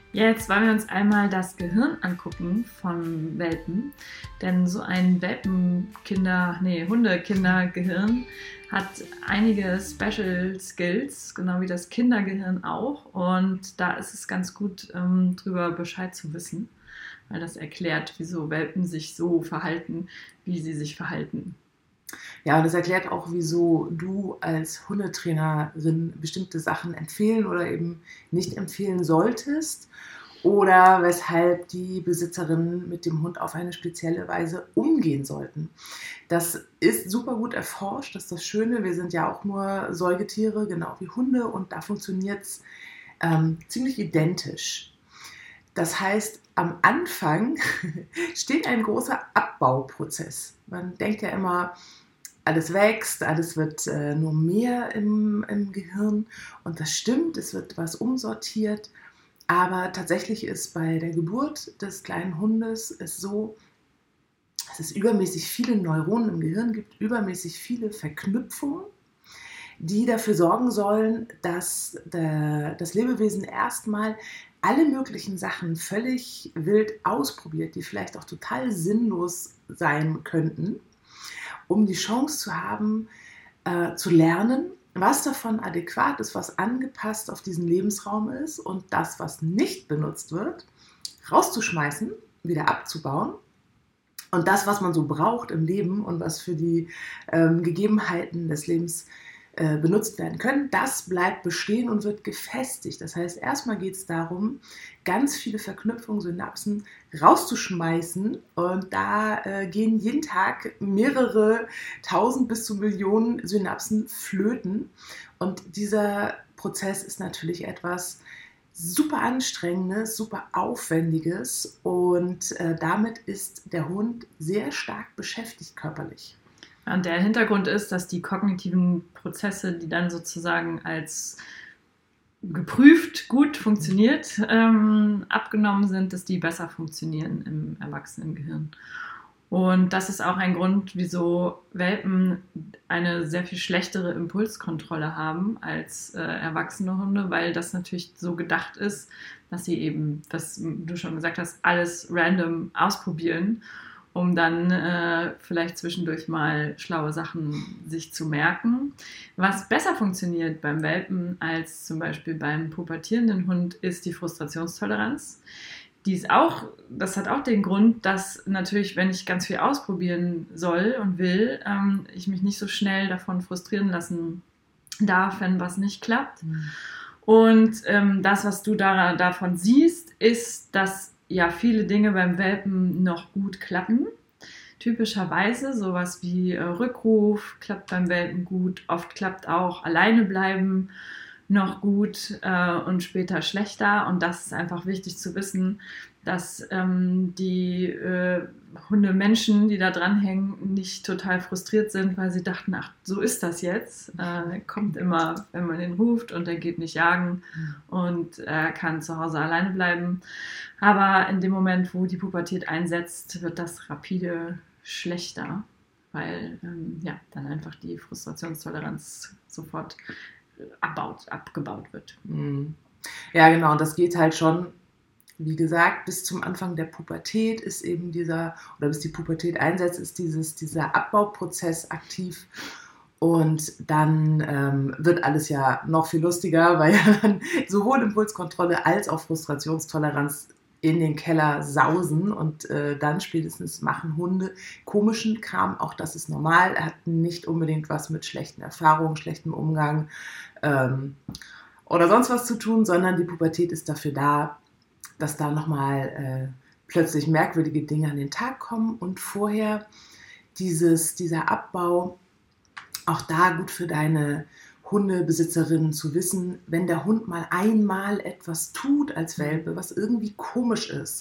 Ja, jetzt wollen wir uns einmal das Gehirn angucken von Welpen. Denn so ein Hundekindergehirn hat einige Special Skills, genau wie das Kindergehirn auch. Und da ist es ganz gut, drüber Bescheid zu wissen, weil das erklärt, wieso Welpen sich so verhalten, wie sie sich verhalten. Ja, und das erklärt auch, wieso du als Hundetrainerin bestimmte Sachen empfehlen oder eben nicht empfehlen solltest oder weshalb die Besitzerinnen mit dem Hund auf eine spezielle Weise umgehen sollten. Das ist super gut erforscht, das ist das Schöne. Wir sind ja auch nur Säugetiere, genau wie Hunde, und da funktioniert es ziemlich identisch. Das heißt, am Anfang steht ein großer Abbauprozess. Man denkt ja immer, alles wächst, alles wird nur mehr im Gehirn, und das stimmt, es wird was umsortiert, aber tatsächlich ist bei der Geburt des kleinen Hundes es so, dass es übermäßig viele Neuronen im Gehirn gibt, übermäßig viele Verknüpfungen, die dafür sorgen sollen, dass das Lebewesen erstmal alle möglichen Sachen völlig wild ausprobiert, die vielleicht auch total sinnlos sein könnten, um die Chance zu haben, zu lernen, was davon adäquat ist, was angepasst auf diesen Lebensraum ist, und das, was nicht benutzt wird, rauszuschmeißen, wieder abzubauen. Und das, was man so braucht im Leben und was für die Gegebenheiten des Lebens benutzt werden können, das bleibt bestehen und wird gefestigt. Das heißt, erstmal geht es darum, ganz viele Verknüpfungen, Synapsen rauszuschmeißen, und da gehen jeden Tag mehrere tausend bis zu Millionen Synapsen flöten, und dieser Prozess ist natürlich etwas super Anstrengendes, super Aufwendiges, und damit ist der Hund sehr stark beschäftigt körperlich. Und der Hintergrund ist, dass die kognitiven Prozesse, die dann sozusagen als geprüft gut funktioniert, abgenommen sind, dass die besser funktionieren im Erwachsenengehirn. Und das ist auch ein Grund, wieso Welpen eine sehr viel schlechtere Impulskontrolle haben als erwachsene Hunde, weil das natürlich so gedacht ist, dass sie eben, was du schon gesagt hast, alles random ausprobieren, um dann vielleicht zwischendurch mal schlaue Sachen sich zu merken. Was besser funktioniert beim Welpen als zum Beispiel beim pubertierenden Hund, ist die Frustrationstoleranz. Das hat auch den Grund, dass natürlich, wenn ich ganz viel ausprobieren soll und will, ich mich nicht so schnell davon frustrieren lassen darf, wenn was nicht klappt. Und das, was du davon siehst, ist, dass ja viele Dinge beim Welpen noch gut klappen. Typischerweise sowas wie Rückruf klappt beim Welpen gut. Oft klappt auch alleine bleiben noch gut und später schlechter. Und das ist einfach wichtig zu wissen, dass die Hundemenschen, die da dranhängen, nicht total frustriert sind, weil sie dachten, ach, so ist das jetzt. Er kommt immer, wenn man ihn ruft, und er geht nicht jagen und er kann zu Hause alleine bleiben. Aber in dem Moment, wo die Pubertät einsetzt, wird das rapide schlechter, weil dann einfach die Frustrationstoleranz sofort abgebaut wird. Ja, genau, und das geht halt schon, wie gesagt, bis zum Anfang der Pubertät ist eben bis die Pubertät einsetzt, ist dieser Abbauprozess aktiv. Und dann wird alles ja noch viel lustiger, weil ja dann sowohl Impulskontrolle als auch Frustrationstoleranz in den Keller sausen, und dann spätestens machen Hunde komischen Kram. Auch das ist normal, er hat nicht unbedingt was mit schlechten Erfahrungen, schlechtem Umgang oder sonst was zu tun, sondern die Pubertät ist dafür da, dass da nochmal plötzlich merkwürdige Dinge an den Tag kommen, und vorher dieser Abbau, auch da gut für deine Hundebesitzerinnen zu wissen, wenn der Hund mal einmal etwas tut als Welpe, was irgendwie komisch ist,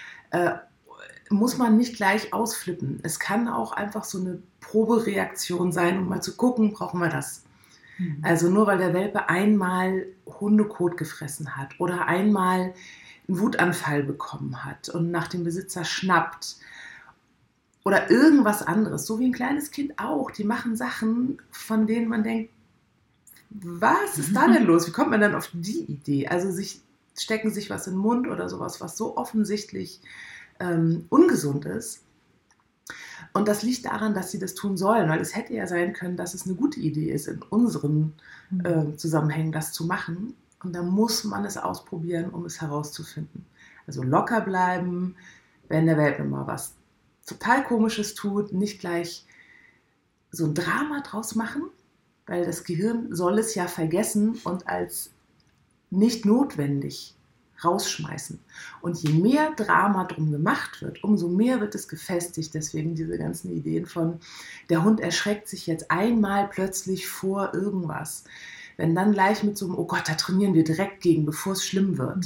muss man nicht gleich ausflippen. Es kann auch einfach so eine Probereaktion sein, um mal zu gucken, brauchen wir das? Also nur weil der Welpe einmal Hundekot gefressen hat oder einmal einen Wutanfall bekommen hat und nach dem Besitzer schnappt oder irgendwas anderes, so wie ein kleines Kind auch, die machen Sachen, von denen man denkt, was ist da denn los? Wie kommt man dann auf die Idee? Also sich stecken sich was in den Mund oder sowas, was so offensichtlich ungesund ist. Und das liegt daran, dass sie das tun sollen, weil es hätte ja sein können, dass es eine gute Idee ist, in unseren Zusammenhängen das zu machen. Und da muss man es ausprobieren, um es herauszufinden. Also locker bleiben, wenn der Welpe mal was total Komisches tut, nicht gleich so ein Drama draus machen, weil das Gehirn soll es ja vergessen und als nicht notwendig rausschmeißen. Und je mehr Drama drum gemacht wird, umso mehr wird es gefestigt. Deswegen diese ganzen Ideen von, der Hund erschreckt sich jetzt einmal plötzlich vor irgendwas. Wenn dann gleich mit so einem, oh Gott, da trainieren wir direkt gegen, bevor es schlimm wird.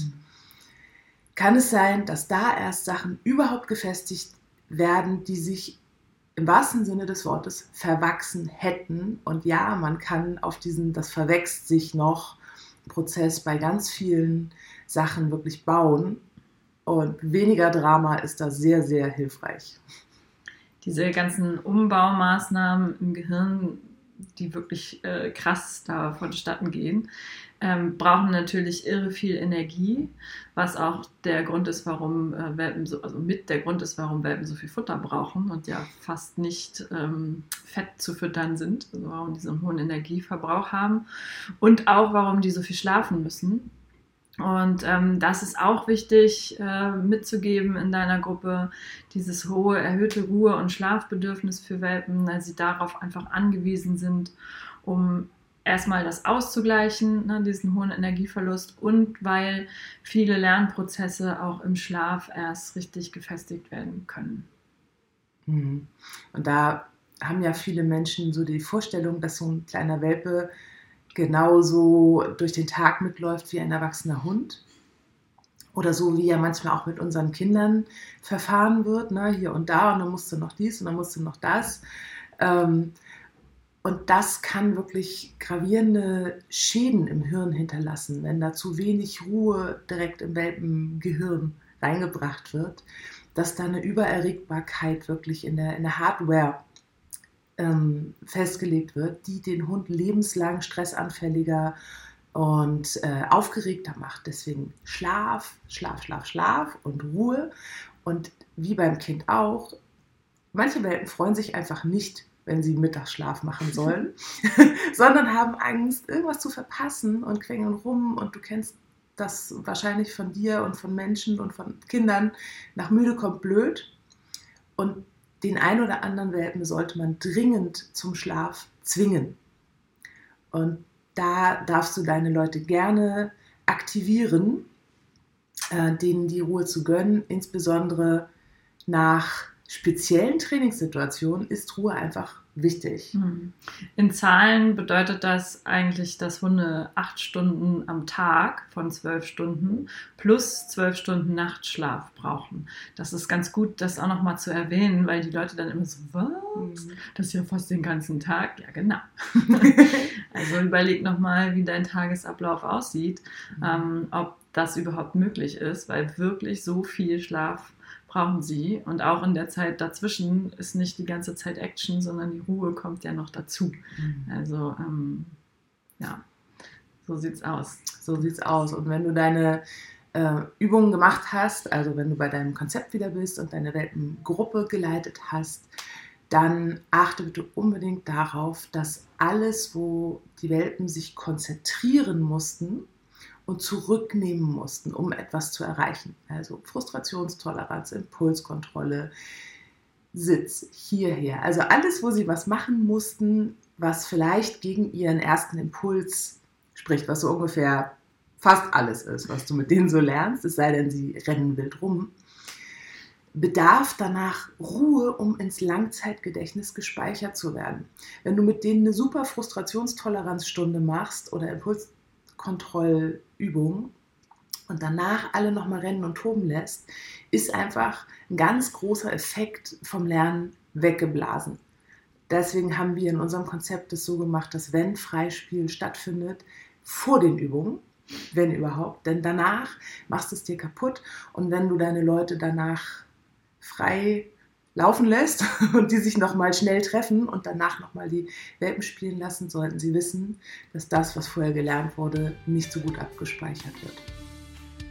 Kann es sein, dass da erst Sachen überhaupt gefestigt werden, die sich im wahrsten Sinne des Wortes verwachsen hätten. Und ja, man kann auf diesen, das verwächst sich noch, Prozess bei ganz vielen Sachen wirklich bauen. Und weniger Drama ist da sehr, sehr hilfreich. Diese ganzen Umbaumaßnahmen im Gehirn, die wirklich krass da vonstatten gehen, brauchen natürlich irre viel Energie, was auch der Grund ist, warum Welpen warum Welpen so viel Futter brauchen und ja fast nicht fett zu füttern sind, also warum die so einen hohen Energieverbrauch haben und auch warum die so viel schlafen müssen. Und das ist auch wichtig mitzugeben in deiner Gruppe, dieses hohe, erhöhte Ruhe- und Schlafbedürfnis für Welpen, weil sie darauf einfach angewiesen sind, um erstmal das auszugleichen, ne, diesen hohen Energieverlust und weil viele Lernprozesse auch im Schlaf erst richtig gefestigt werden können. Und da haben ja viele Menschen so die Vorstellung, dass so ein kleiner Welpe genauso durch den Tag mitläuft wie ein erwachsener Hund. Oder so wie ja manchmal auch mit unseren Kindern verfahren wird, ne? Hier und da und dann musst du noch dies und dann musst du noch das. Und das kann wirklich gravierende Schäden im Hirn hinterlassen, wenn da zu wenig Ruhe direkt im Welpengehirn reingebracht wird, dass da eine Übererregbarkeit wirklich in der Hardware festgelegt wird, die den Hund lebenslang stressanfälliger und aufgeregter macht. Deswegen Schlaf und Ruhe. Und wie beim Kind auch, manche Welpen freuen sich einfach nicht, wenn sie Mittagsschlaf machen sollen, sondern haben Angst, irgendwas zu verpassen und quengeln rum. Und du kennst das wahrscheinlich von dir und von Menschen und von Kindern. Nach müde kommt blöd. Und den ein oder anderen Welpen sollte man dringend zum Schlaf zwingen. Und da darfst du deine Leute gerne aktivieren, denen die Ruhe zu gönnen. Insbesondere nach speziellen Trainingssituationen ist Ruhe einfach wichtig. In Zahlen bedeutet das eigentlich, dass Hunde 8 Stunden am Tag von 12 Stunden plus 12 Stunden Nachtschlaf brauchen. Das ist ganz gut, das auch nochmal zu erwähnen, weil die Leute dann immer so, was? Das ist ja fast den ganzen Tag? Ja, genau. Also überleg nochmal, wie dein Tagesablauf aussieht, ob das überhaupt möglich ist, weil wirklich so viel Schlaf brauchen sie. Und auch in der Zeit dazwischen ist nicht die ganze Zeit Action, sondern die Ruhe kommt ja noch dazu. Also, ja, so sieht's aus. So sieht's aus. Und wenn du deine Übungen gemacht hast, also wenn du bei deinem Konzept wieder bist und deine Welpengruppe geleitet hast, dann achte bitte unbedingt darauf, dass alles, wo die Welpen sich konzentrieren mussten, und zurücknehmen mussten, um etwas zu erreichen. Also Frustrationstoleranz, Impulskontrolle, Sitz, hierher. Also alles, wo sie was machen mussten, was vielleicht gegen ihren ersten Impuls spricht, was so ungefähr fast alles ist, was du mit denen so lernst, es sei denn, sie rennen wild rum, bedarf danach Ruhe, um ins Langzeitgedächtnis gespeichert zu werden. Wenn du mit denen eine super Frustrationstoleranzstunde machst oder Impulskontrollübung und danach alle nochmal rennen und toben lässt, ist einfach ein ganz großer Effekt vom Lernen weggeblasen. Deswegen haben wir in unserem Konzept es so gemacht, dass wenn Freispiel stattfindet, vor den Übungen, wenn überhaupt, denn danach machst du es dir kaputt und wenn du deine Leute danach frei laufen lässt und die sich nochmal schnell treffen und danach nochmal die Welpen spielen lassen, sollten sie wissen, dass das, was vorher gelernt wurde, nicht so gut abgespeichert wird.